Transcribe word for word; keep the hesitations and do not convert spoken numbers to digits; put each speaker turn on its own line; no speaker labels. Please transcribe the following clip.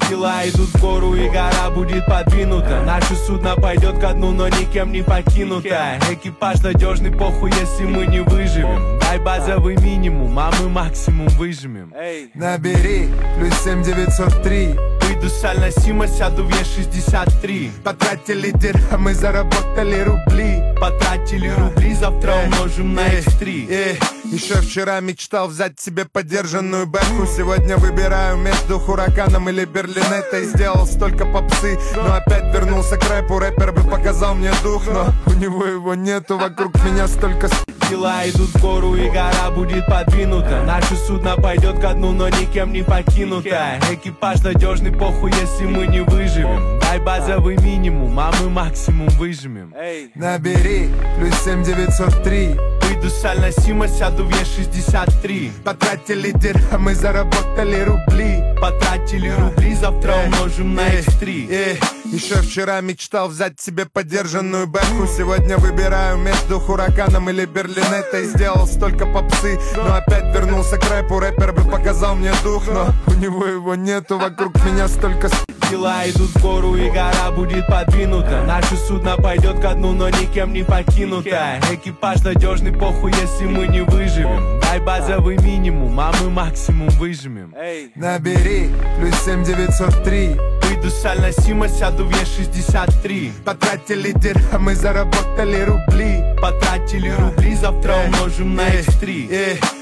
Дела идут в гору, и гора будет подвинута. Наше судно пойдет ко дну, но никем не покинуто. Экипаж надежный, похуй, если мы не выживем. Дай базовый минимум, а мы максимум выжмем.
Набери плюс семь девятьсот три.
Выйду с Аль-Насима, сяду в Е шестьдесят три.
Потратили дирхамы, заработали рубли.
Потратили рубли, завтра умножим на икс три.
э, Еще вчера мечтал взять себе подержанную бэху. Сегодня выбираю между Хураканом или Берлинеттой. Сделал столько попсы, но опять вернулся к рэпу. Рэпер бы показал мне дух, но у него его нету. Вокруг меня столько.
Дела идут в гору, и гора будет подвинута. Наше судно пойдет ко дну, но никем не покинуто. Экипаж надежный, похуй, если мы не выживем. Дай базовый минимум, а мы максимум выжмем.
Набери плюс семь девятьсот три.
Выйду с Аль-Насима, сяду в Е шестьдесят три.
Потратили дирхамы, заработали рубли.
Потратили рубли, завтра умножим на икс три.
э, Еще вчера мечтал взять себе подержанную бэху. Сегодня выбираю между Хураканом или Берлинеттой. Сделал столько попсы, но опять вернулся к рэпу. Рэпер бы показал мне дух, но у него его нету. Вокруг меня столько.
Дела идут в гору, и гора будет подвинута. Наше судно пойдет ко дну, но никем не покинуто. Экипаж надежный, похуй, если мы не выживем. Дай базовый минимум, а мы максимум выжмем.
Набери плюс семь девятьсот три.
Выйду с Аль-Насима, сяду в Е шестьдесят три.
Потратили дирхамы, заработали рубли.
Потратили рубли, завтра умножим на икс три.